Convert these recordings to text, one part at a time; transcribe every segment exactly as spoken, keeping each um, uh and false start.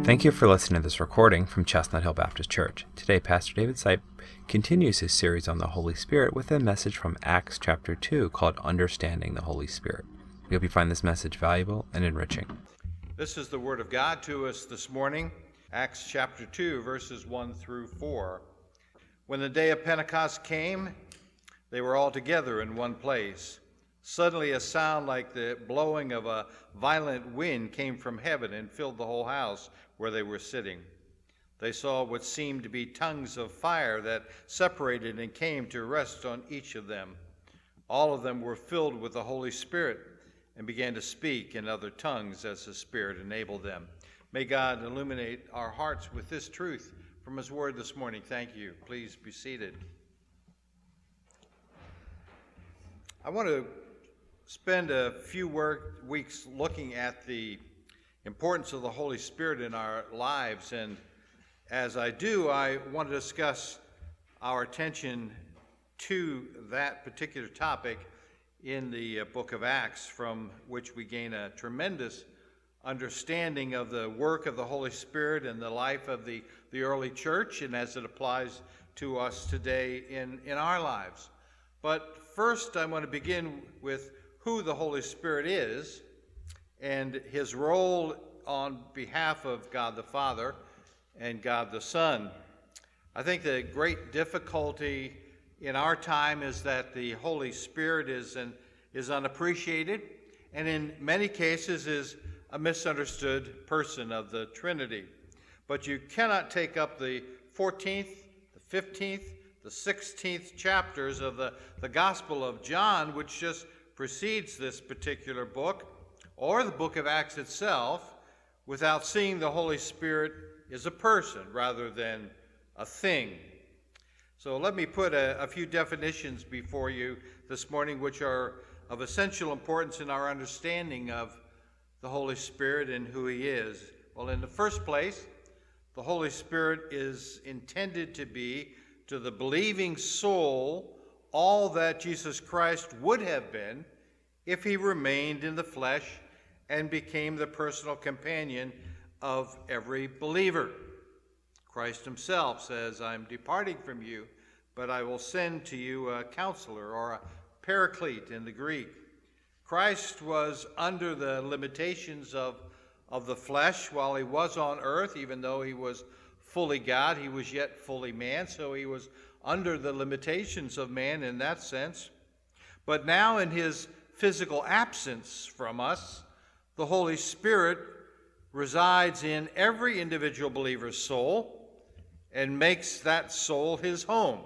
Thank you for listening to this recording from Chestnut Hill Baptist Church. Today, Pastor David Sipe continues his series on the Holy Spirit with a message from Acts chapter two called Understanding the Holy Spirit. We hope you find this message valuable and enriching. This is the Word of God to us this morning, Acts chapter two, verses one through four. When the day of Pentecost came, they were all together in one place. Suddenly a sound like the blowing of a violent wind came from heaven and filled the whole house where they were sitting. They saw what seemed to be tongues of fire that separated and came to rest on each of them. All of them were filled with the Holy Spirit and began to speak in other tongues as the Spirit enabled them. May God illuminate our hearts with this truth from His Word this morning. Thank you. Please be seated. I want to spend a few work, weeks looking at the importance of the Holy Spirit in our lives, and as I do, I want to discuss our attention to that particular topic in the uh, book of Acts, from which we gain a tremendous understanding of the work of the Holy Spirit and the life of the, the early church, and as it applies to us today in, in our lives. But first, I want to begin with who the Holy Spirit is and his role on behalf of God the Father and God the Son. I think the great difficulty in our time is that the Holy Spirit is, an, is unappreciated, and in many cases is a misunderstood person of the Trinity. But you cannot take up the fourteenth, the fifteenth, the sixteenth chapters of the, the Gospel of John, which just precedes this particular book, or the book of Acts itself, without seeing the Holy Spirit as a person rather than a thing. So let me put a, a few definitions before you this morning, which are of essential importance in our understanding of the Holy Spirit and who he is. Well, in the first place, the Holy Spirit is intended to be, to the believing soul, all that Jesus Christ would have been if he remained in the flesh and became the personal companion of every believer. Christ himself says, I'm departing from you, but I will send to you a counselor, or a paraclete in the Greek. Christ was under the limitations of, of the flesh while he was on earth. Even though he was fully God, he was yet fully man, so he was under the limitations of man in that sense. But now in his physical absence from us, the Holy Spirit resides in every individual believer's soul and makes that soul his home,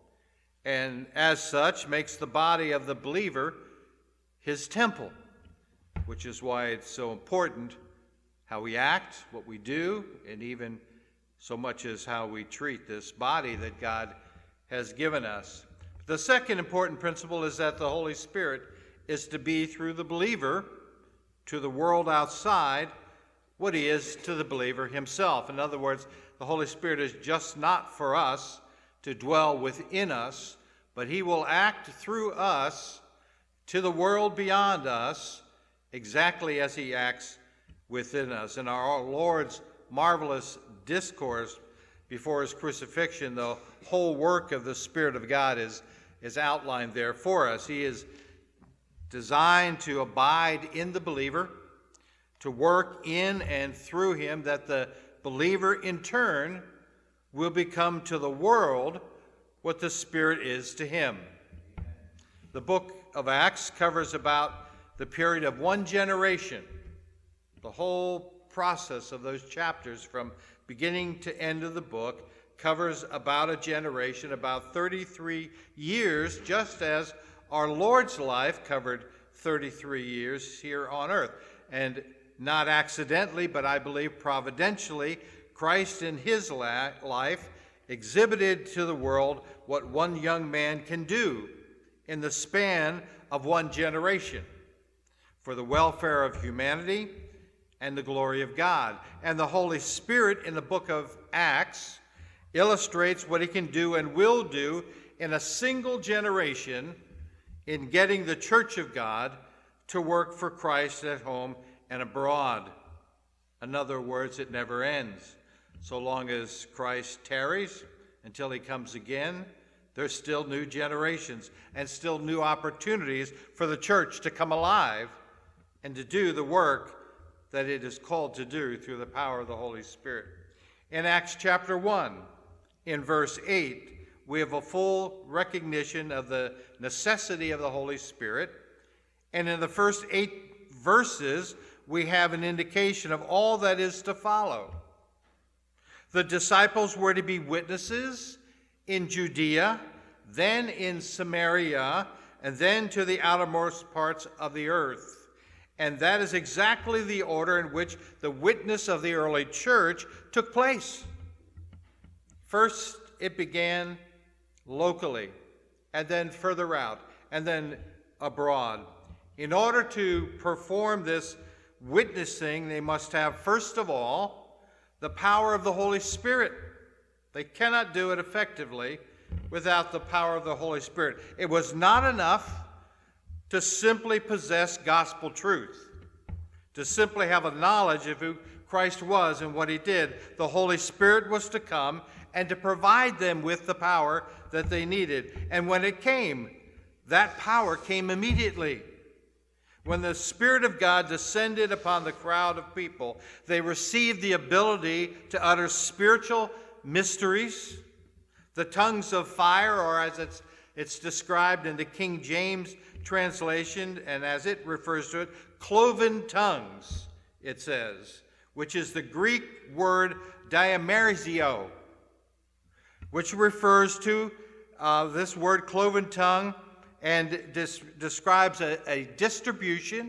and as such makes the body of the believer his temple, which is why it's so important how we act, what we do, and even so much as how we treat this body that God has given us. The second important principle is that the Holy Spirit is to be, through the believer, to the world outside what he is to the believer himself. In other words, the Holy Spirit is just not for us to dwell within us, but he will act through us to the world beyond us exactly as he acts within us. In our Lord's marvelous discourse before his crucifixion, the whole work of the Spirit of God is, is outlined there for us. He is designed to abide in the believer, to work in and through him, that the believer in turn will become to the world what the Spirit is to him. The book of Acts covers about the period of one generation. The whole process of those chapters from beginning to end of the book covers about a generation, about thirty-three years, just as our Lord's life covered thirty-three years here on earth. And not accidentally, but I believe providentially, Christ in his la- life exhibited to the world what one young man can do in the span of one generation for the welfare of humanity and the glory of God. And the Holy Spirit in the book of Acts illustrates what he can do and will do in a single generation in getting the church of God to work for Christ at home and abroad. In other words, it never ends. So long as Christ tarries until he comes again, there's still new generations and still new opportunities for the church to come alive and to do the work that it is called to do through the power of the Holy Spirit. In Acts chapter one, in verse eight, we have a full recognition of the necessity of the Holy Spirit. And in the first eight verses, we have an indication of all that is to follow. The disciples were to be witnesses in Judea, then in Samaria, and then to the outermost parts of the earth. And that is exactly the order in which the witness of the early church took place. First, it began locally, and then further out, and then abroad. In order to perform this witnessing, they must have, first of all, the power of the Holy Spirit. They cannot do it effectively without the power of the Holy Spirit. It was not enough to simply possess gospel truth, to simply have a knowledge of who Christ was and what he did. The Holy Spirit was to come and to provide them with the power that they needed. And when it came, that power came immediately. When the Spirit of God descended upon the crowd of people, they received the ability to utter spiritual mysteries, the tongues of fire, or as it's, it's described in the King James translation, and as it refers to it, cloven tongues, it says, which is the Greek word diamerizio, which refers to uh, this word cloven tongue, and dis- describes a, a distribution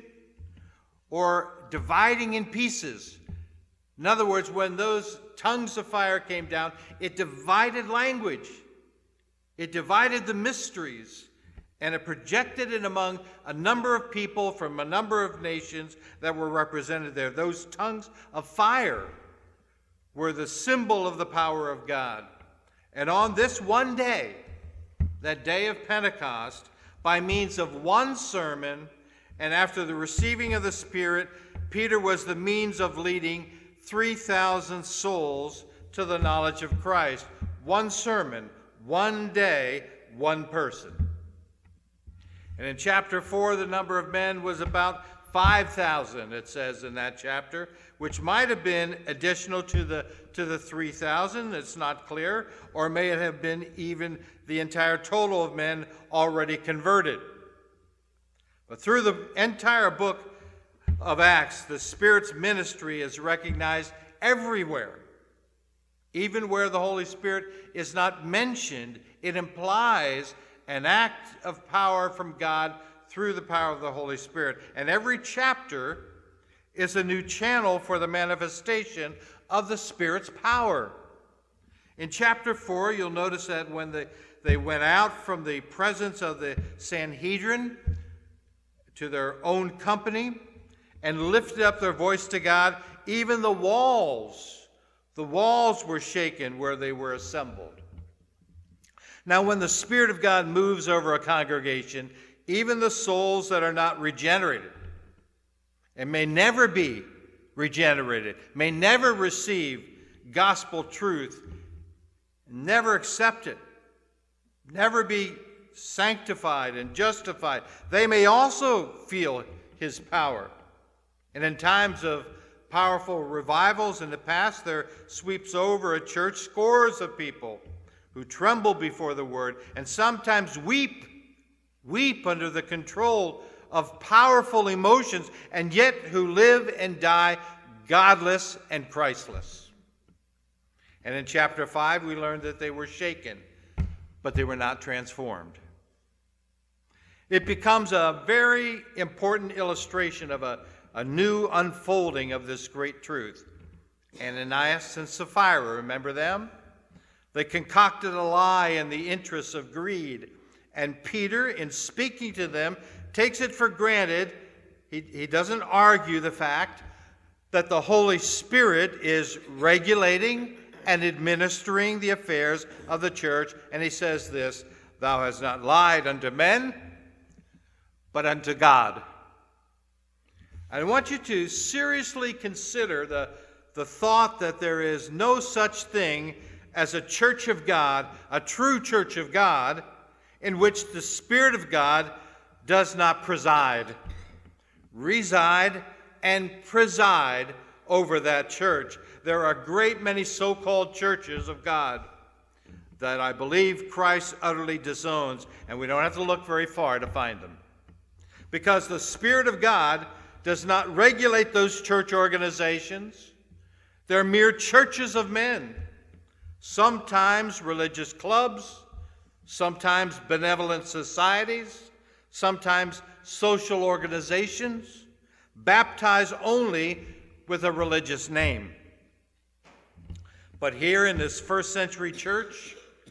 or dividing in pieces. In other words, when those tongues of fire came down, it divided language. It divided the mysteries, and it projected it among a number of people from a number of nations that were represented there. Those tongues of fire were the symbol of the power of God. And on this one day, that day of Pentecost, by means of one sermon, and after the receiving of the Spirit, Peter was the means of leading three thousand souls to the knowledge of Christ. One sermon, one day, one person. And in chapter four, the number of men was about five thousand, it says in that chapter, which might have been additional to the, to the three thousand, it's not clear, or may it have been even the entire total of men already converted. But through the entire book of Acts, the Spirit's ministry is recognized everywhere. Even where the Holy Spirit is not mentioned, it implies an act of power from God through the power of the Holy Spirit. And every chapter is a new channel for the manifestation of the Spirit's power. In chapter four, you'll notice that when the, they went out from the presence of the Sanhedrin to their own company and lifted up their voice to God, even the walls, the walls were shaken where they were assembled. Now, when the Spirit of God moves over a congregation, even the souls that are not regenerated and may never be regenerated, may never receive gospel truth, never accept it, never be sanctified and justified, they may also feel his power. And in times of powerful revivals in the past, there sweeps over a church scores of people who tremble before the word and sometimes weep, weep under the control of powerful emotions, and yet who live and die godless and Christless. And in chapter five, we learned that they were shaken, but they were not transformed. It becomes a very important illustration of a, a new unfolding of this great truth. Ananias and Sapphira, remember them? They concocted a lie in the interests of greed. And Peter, in speaking to them, takes it for granted, he, he doesn't argue the fact that the Holy Spirit is regulating and administering the affairs of the church. And he says this, "Thou hast not lied unto men, but unto God." I want you to seriously consider the, the thought that there is no such thing as a church of God, a true church of God, in which the Spirit of God does not preside, reside, and preside over that church. There are a great many so-called churches of God that I believe Christ utterly disowns, and we don't have to look very far to find them. Because the Spirit of God does not regulate those church organizations. They're mere churches of men, sometimes religious clubs, sometimes benevolent societies, sometimes social organizations, baptized only with a religious name. But here in this first century church,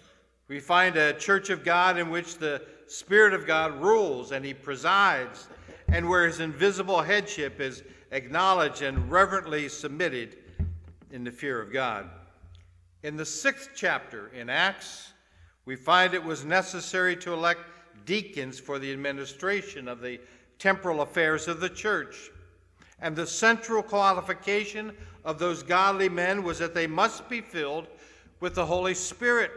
we find a church of God in which the Spirit of God rules and he presides, and where his invisible headship is acknowledged and reverently submitted in the fear of God. In the sixth chapter in Acts, we find it was necessary to elect deacons for the administration of the temporal affairs of the church. And the central qualification of those godly men was that they must be filled with the Holy Spirit,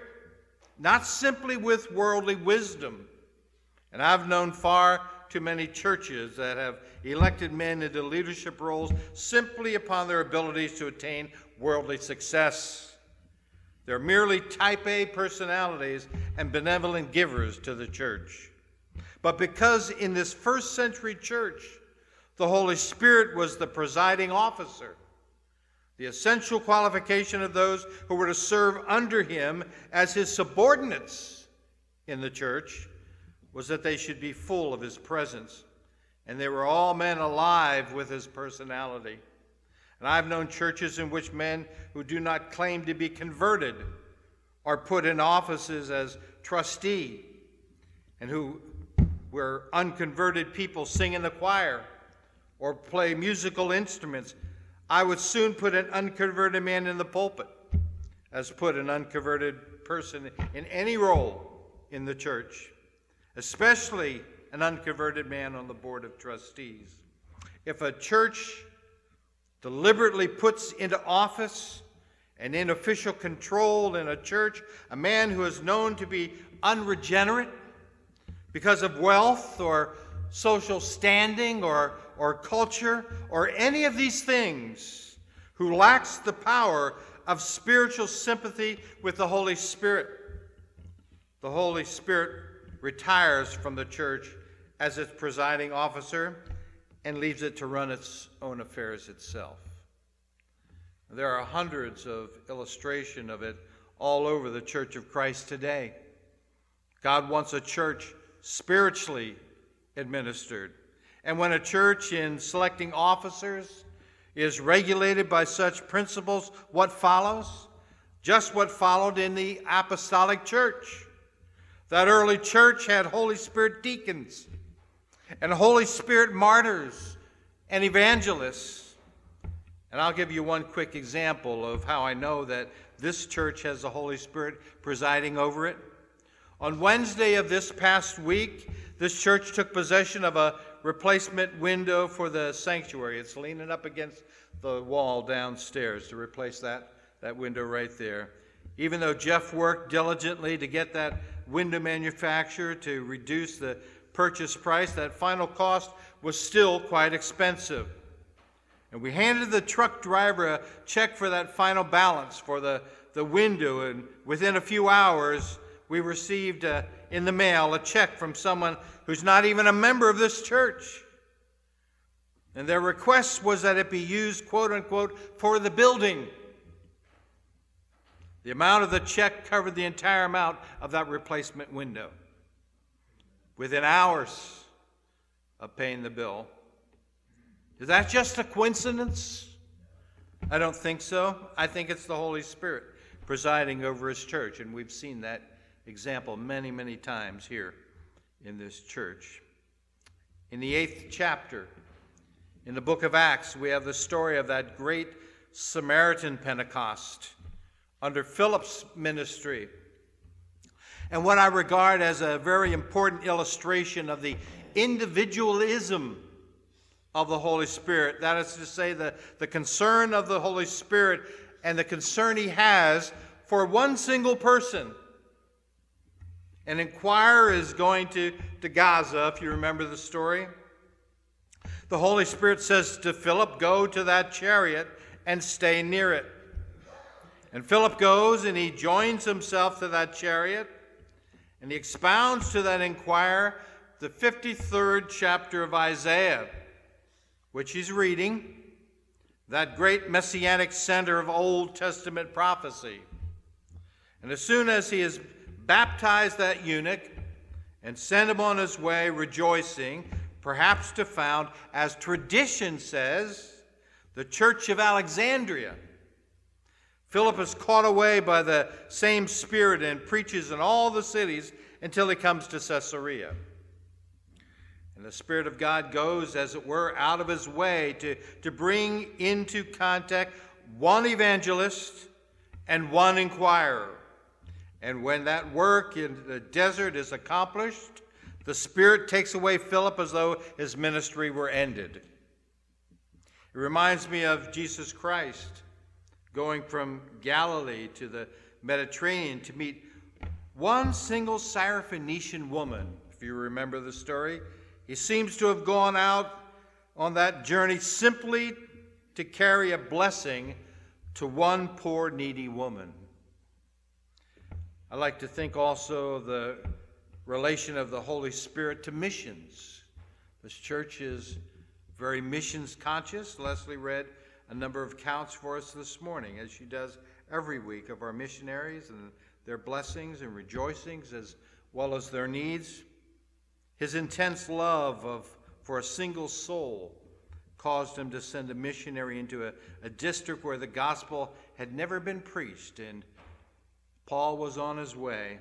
not simply with worldly wisdom. And I've known far too many churches that have elected men into leadership roles simply upon their abilities to attain worldly success. They're merely type A personalities and benevolent givers to the church. But because in this first century church, the Holy Spirit was the presiding officer, the essential qualification of those who were to serve under him as his subordinates in the church was that they should be full of his presence, and they were all men alive with his personality. And I've known churches in which men who do not claim to be converted are put in offices as trustee, and who where unconverted people sing in the choir or play musical instruments. I would soon put an unconverted man in the pulpit as put an unconverted person in any role in the church, especially an unconverted man on the board of trustees. If a church deliberately puts into office and in official control in a church a man who is known to be unregenerate because of wealth or social standing or, or culture or any of these things, who lacks the power of spiritual sympathy with the Holy Spirit, the Holy Spirit retires from the church as its presiding officer and leaves it to run its own affairs itself. There are hundreds of illustrations of it all over the Church of Christ today. God wants a church spiritually administered. And when a church in selecting officers is regulated by such principles, what follows? Just what followed in the apostolic church. That early church had Holy Spirit deacons and Holy Spirit martyrs and evangelists. And I'll give you one quick example of how I know that this church has the Holy Spirit presiding over it. On Wednesday of this past week, this church took possession of a replacement window for the sanctuary. It's leaning up against the wall downstairs to replace that, that window right there. Even though Jeff worked diligently to get that window manufacturer to reduce the purchase price, that final cost was still quite expensive. And we handed the truck driver a check for that final balance for the, the window, and within a few hours, we received uh, in the mail a check from someone who's not even a member of this church. And their request was that it be used, quote unquote, for the building. The amount of the check covered the entire amount of that replacement window within hours of paying the bill. Is that just a coincidence? I don't think so. I think it's the Holy Spirit presiding over his church, and we've seen that example many, many times here in this church. In the eighth chapter, in the book of Acts, we have the story of that great Samaritan Pentecost under Philip's ministry. And what I regard as a very important illustration of the individualism of the Holy Spirit. That is to say, the, the concern of the Holy Spirit and the concern he has for one single person. An inquirer is going to, to Gaza, if you remember the story. The Holy Spirit says to Philip, go to that chariot and stay near it. And Philip goes and he joins himself to that chariot and he expounds to that inquirer the fifty-third chapter of Isaiah, which he's reading, that great messianic center of Old Testament prophecy. And as soon as he has baptized that eunuch and sent him on his way rejoicing, perhaps to found, as tradition says, the Church of Alexandria, Philip is caught away by the same Spirit and preaches in all the cities until he comes to Caesarea. And the Spirit of God goes, as it were, out of his way to, to bring into contact one evangelist and one inquirer. And when that work in the desert is accomplished, the Spirit takes away Philip as though his ministry were ended. It reminds me of Jesus Christ going from Galilee to the Mediterranean to meet one single Syrophoenician woman, if you remember the story. He seems to have gone out on that journey simply to carry a blessing to one poor, needy woman. I like to think also of the relation of the Holy Spirit to missions. This church is very missions conscious. Leslie read a number of accounts for us this morning, as she does every week, of our missionaries and their blessings and rejoicings as well as their needs. His intense love of for a single soul caused him to send a missionary into a, a district where the gospel had never been preached, and Paul was on his way.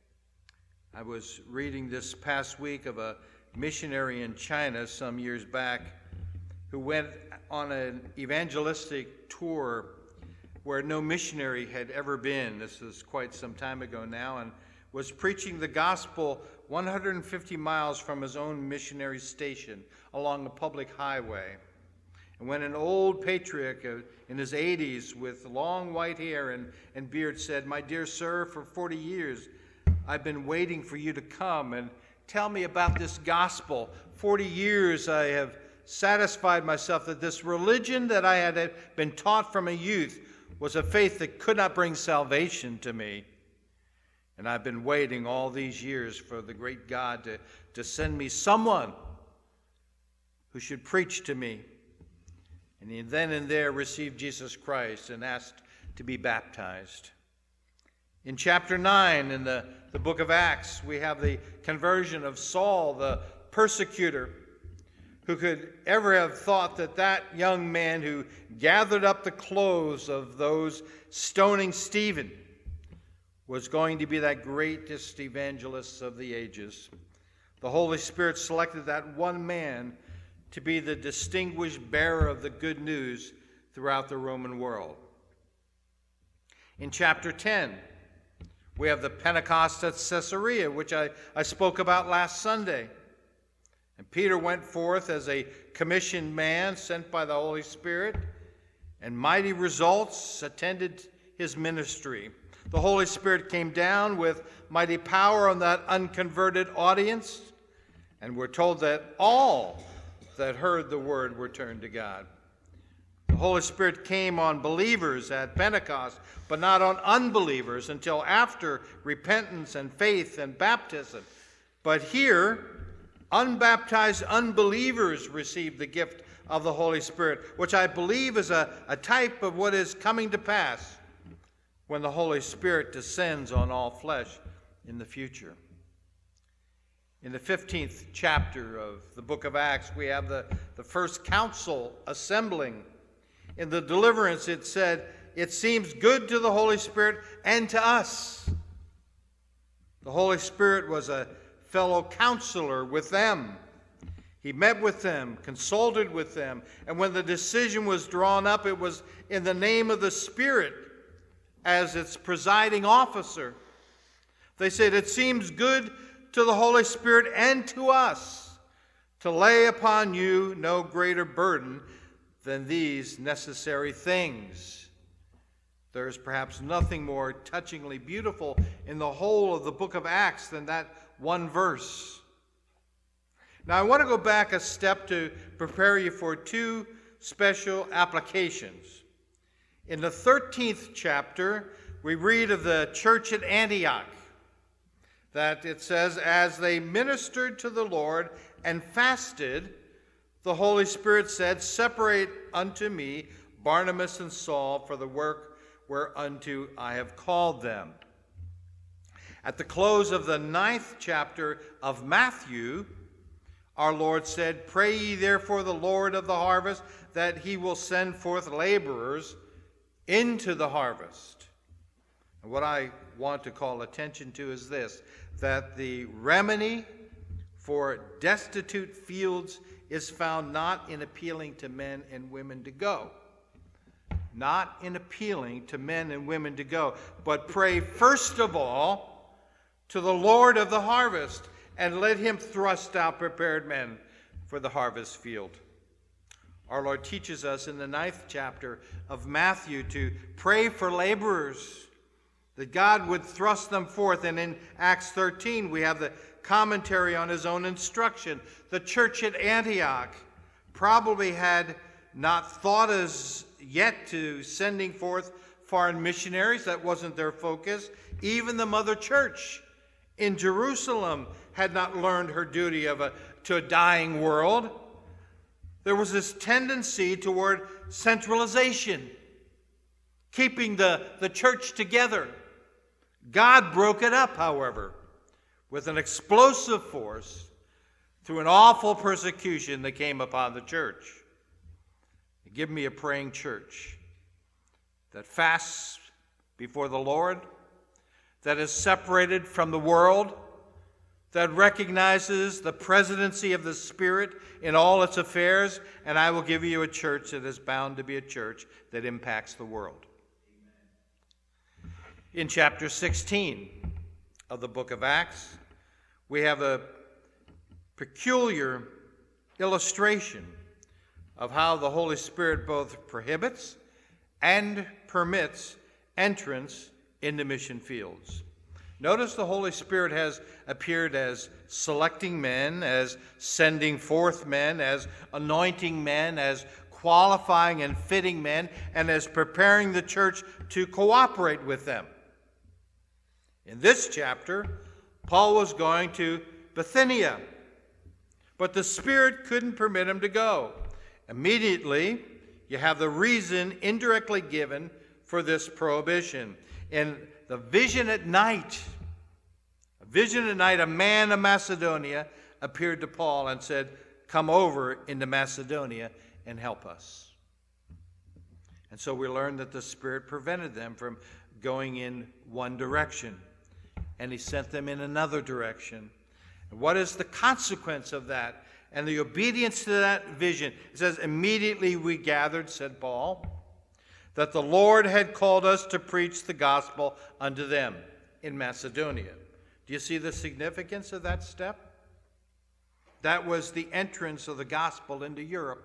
I was reading this past week of a missionary in China some years back who went on an evangelistic tour where no missionary had ever been. This is quite some time ago now, and was preaching the gospel one hundred fifty miles from his own missionary station along a public highway. And when an old patriarch in his eighties with long white hair and, and beard said, "My dear sir, for forty years I've been waiting for you to come and tell me about this gospel. forty years I have satisfied myself that this religion that I had been taught from a youth was a faith that could not bring salvation to me. And I've been waiting all these years for the great God to, to send me someone who should preach to me." And he then and there received Jesus Christ and asked to be baptized. In chapter nine in the, the book of Acts, we have the conversion of Saul, the persecutor. Who could ever have thought that that young man who gathered up the clothes of those stoning Stephen was going to be that greatest evangelist of the ages? The Holy Spirit selected that one man to be the distinguished bearer of the good news throughout the Roman world. In chapter ten, we have the Pentecost at Caesarea, which I, I spoke about last Sunday. And Peter went forth as a commissioned man sent by the Holy Spirit, and mighty results attended his ministry. The Holy Spirit came down with mighty power on that unconverted audience, and we're told that all that heard the word were turned to God. The Holy Spirit came on believers at Pentecost, but not on unbelievers until after repentance and faith and baptism. But here, unbaptized unbelievers receive the gift of the Holy Spirit, which I believe is a, a type of what is coming to pass when the Holy Spirit descends on all flesh in the future. In the fifteenth chapter of the book of Acts, we have the, the first council assembling. In the deliverance, it said, "It seems good to the Holy Spirit and to us." The Holy Spirit was a fellow counselor with them. He met with them, consulted with them, and when the decision was drawn up, it was in the name of the Spirit as its presiding officer. They said, "It seems good to the Holy Spirit and to us to lay upon you no greater burden than these necessary things. There is perhaps nothing more touchingly beautiful in the whole of the book of Acts than that one verse. Now, I want to go back a step to prepare you for two special applications. In the thirteenth chapter, we read of the church at Antioch, that it says, as they ministered to the Lord and fasted, the Holy Spirit said, separate unto me Barnabas and Saul for the work whereunto I have called them. At the close of the ninth chapter of Matthew, our Lord said, pray ye therefore the Lord of the harvest, that he will send forth laborers into the harvest. And what I want to call attention to is this, that the remedy for destitute fields is found not in appealing to men and women to go. Not in appealing to men and women to go, but pray first of all to the Lord of the harvest, and let him thrust out prepared men for the harvest field. Our Lord teaches us in the ninth chapter of Matthew to pray for laborers, that God would thrust them forth. And in Acts thirteen, we have the commentary on his own instruction. The church at Antioch probably had not thought as yet to sending forth foreign missionaries. That wasn't their focus. Even the mother church in Jerusalem had not learned her duty of a, to a dying world. There was this tendency toward centralization, keeping the, the church together. God broke it up, however, with an explosive force through an awful persecution that came upon the church. Give me a praying church that fasts before the Lord, that is separated from the world, that recognizes the presidency of the Spirit in all its affairs, and I will give you a church that is bound to be a church that impacts the world. In chapter sixteen of the book of Acts, we have a peculiar illustration of how the Holy Spirit both prohibits and permits entrance into mission fields. Notice the Holy Spirit has appeared as selecting men, as sending forth men, as anointing men, as qualifying and fitting men, and as preparing the church to cooperate with them. In this chapter, Paul was going to Bithynia, but the Spirit couldn't permit him to go. Immediately, you have the reason indirectly given for this prohibition. In the vision at night, a vision at night, a man of Macedonia appeared to Paul and said, come over into Macedonia and help us. And so we learn that the Spirit prevented them from going in one direction, and he sent them in another direction. And what is the consequence of that? And the obedience to that vision. It says, immediately we gathered, said Paul, that the Lord had called us to preach the gospel unto them in Macedonia. Do you see the significance of that step? That was the entrance of the gospel into Europe.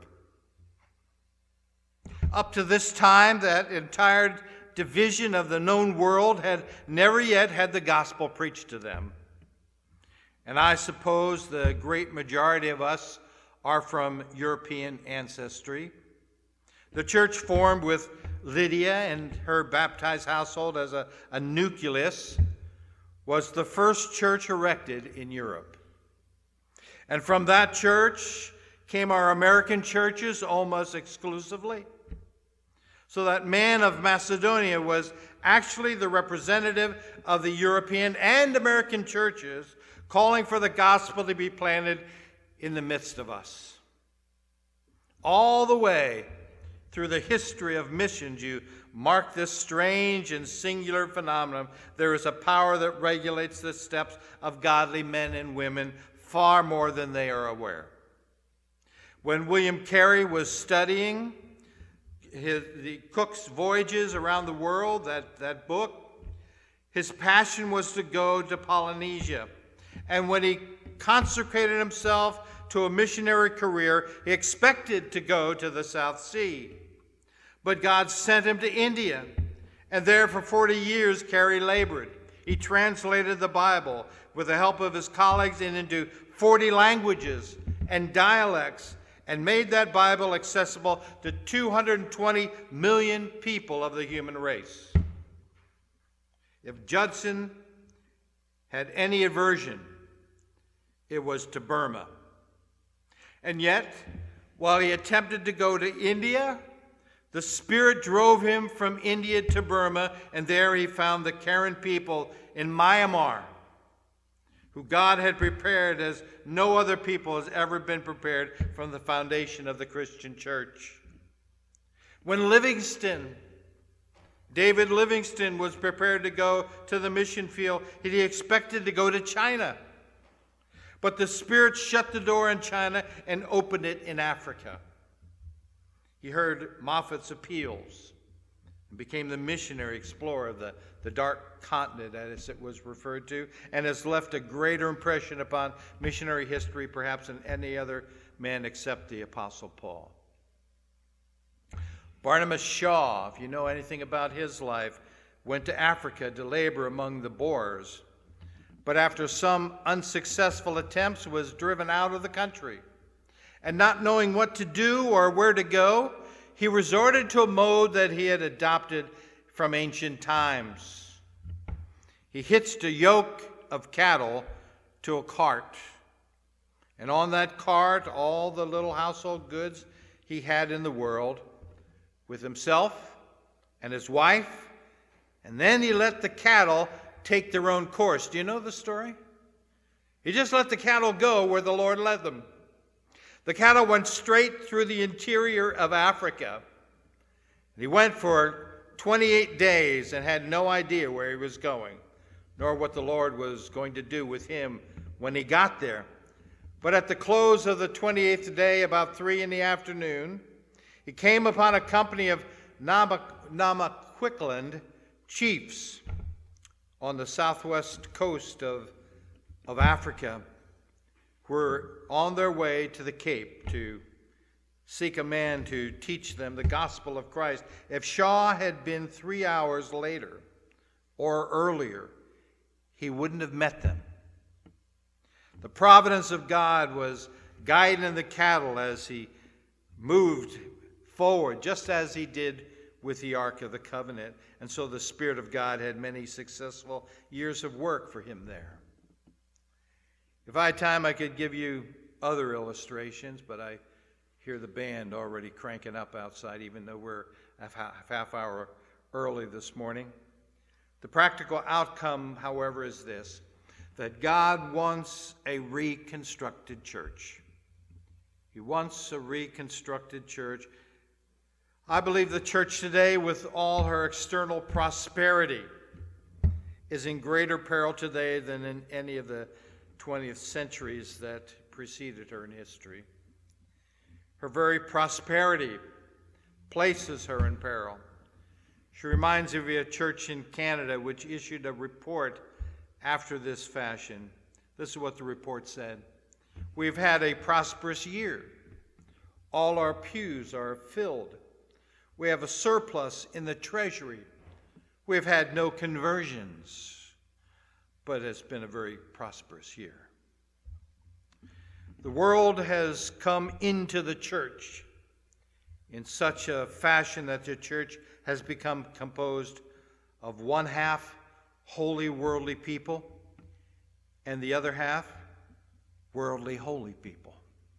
Up to this time, that entire division of the known world had never yet had the gospel preached to them. And I suppose the great majority of us are from European ancestry. The church formed with Lydia and her baptized household as a, a nucleus was the first church erected in Europe. And from that church came our American churches almost exclusively. So that man of Macedonia was actually the representative of the European and American churches, calling for the gospel to be planted in the midst of us. All the way through the history of missions, you mark this strange and singular phenomenon. There is a power that regulates the steps of godly men and women far more than they are aware. When William Carey was studying his, the Cook's Voyages Around the World, that, that book, his passion was to go to Polynesia. And when he consecrated himself to a missionary career, he expected to go to the South Sea. But God sent him to India, and there for forty years Carey labored. He translated the Bible with the help of his colleagues into forty languages and dialects, and made that Bible accessible to two hundred twenty million people of the human race. If Judson had any aversion, it was to Burma. And yet, while he attempted to go to India, the Spirit drove him from India to Burma, and there he found the Karen people in Myanmar, who God had prepared as no other people has ever been prepared from the foundation of the Christian church. When Livingstone, David Livingstone, was prepared to go to the mission field, he expected to go to China. But the Spirit shut the door in China and opened it in Africa. He heard Moffat's appeals and became the missionary explorer of the, the dark continent, as it was referred to, and has left a greater impression upon missionary history perhaps than any other man except the Apostle Paul. Barnabas Shaw, if you know anything about his life, went to Africa to labor among the Boers, but after some unsuccessful attempts was driven out of the country. And not knowing what to do or where to go, he resorted to a mode that he had adopted from ancient times. He hitched a yoke of cattle to a cart, and on that cart all the little household goods he had in the world, with himself and his wife, and then he let the cattle take their own course. Do you know the story? He just let the cattle go where the Lord led them. The cattle went straight through the interior of Africa. He went for twenty-eight days and had no idea where he was going, nor what the Lord was going to do with him when he got there. But at the close of the twenty-eighth day, about three in the afternoon, he came upon a company of Namaqualand chiefs on the southwest coast of, of Africa, who were on their way to the Cape to seek a man to teach them the gospel of Christ. If Shaw had been three hours later or earlier, he wouldn't have met them. The providence of God was guiding the cattle as he moved forward, just as he did with the Ark of the Covenant. And so the Spirit of God had many successful years of work for him there. If I had time, I could give you other illustrations, but I hear the band already cranking up outside, even though we're a half hour early this morning. The practical outcome, however, is this, that God wants a reconstructed church. He wants a reconstructed church. I believe the church today, with all her external prosperity, is in greater peril today than in any of the twentieth centuries that preceded her in history. Her very prosperity places her in peril. She reminds me of a church in Canada which issued a report after this fashion. This is what the report said. We've had a prosperous year. All our pews are filled. We have a surplus in the treasury. We've had no conversions, but it's been a very prosperous year. The world has come into the church in such a fashion that the church has become composed of one half holy, worldly people, and the other half worldly, holy people.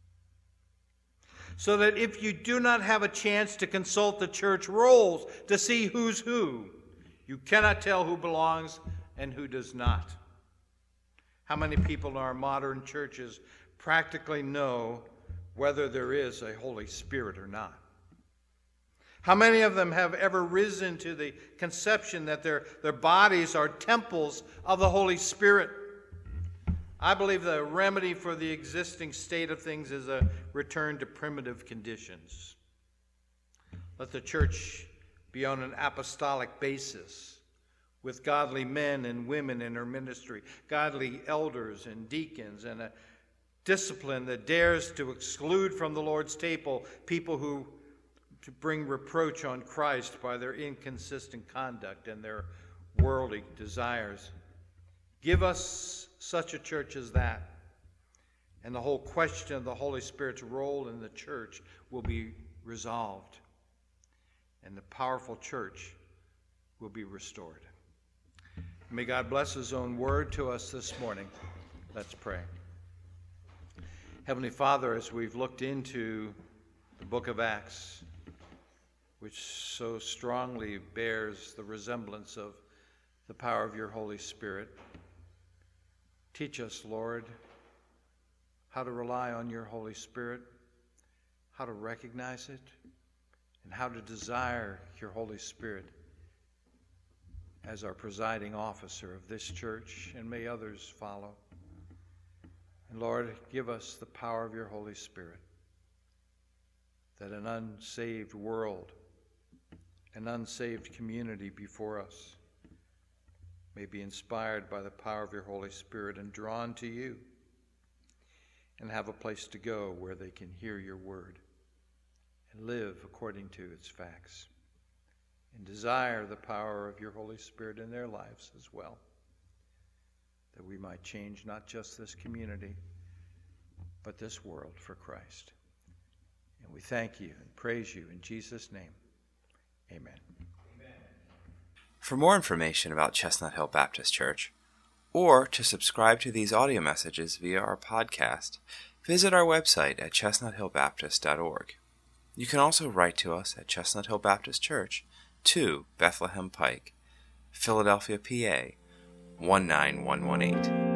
So that if you do not have a chance to consult the church rolls to see who's who, you cannot tell who belongs and who does not. How many people in our modern churches practically know whether there is a Holy Spirit or not? How many of them have ever risen to the conception that their, their bodies are temples of the Holy Spirit? I believe the remedy for the existing state of things is a return to primitive conditions. Let the church be on an apostolic basis, with godly men and women in her ministry, godly elders and deacons, and a discipline that dares to exclude from the Lord's table people who to bring reproach on Christ by their inconsistent conduct and their worldly desires. Give us such a church as that, and the whole question of the Holy Spirit's role in the church will be resolved, and the powerful church will be restored. May God bless his own word to us this morning. Let's pray. Heavenly Father, as we've looked into the book of Acts, which so strongly bears the resemblance of the power of your Holy Spirit, teach us, Lord, how to rely on your Holy Spirit, how to recognize it, and how to desire your Holy Spirit as our presiding officer of this church, and may others follow. And Lord, give us the power of your Holy Spirit, that an unsaved world, an unsaved community before us may be inspired by the power of your Holy Spirit and drawn to you, and have a place to go where they can hear your word and live according to its facts, and desire the power of your Holy Spirit in their lives as well, that we might change not just this community, but this world for Christ. And we thank you and praise you in Jesus' name. Amen. Amen. For more information about Chestnut Hill Baptist Church, or to subscribe to these audio messages via our podcast, visit our website at chestnut hill baptist dot org. You can also write to us at Chestnut Hill Baptist Church, two Bethlehem Pike, Philadelphia, P A one nine one one eight.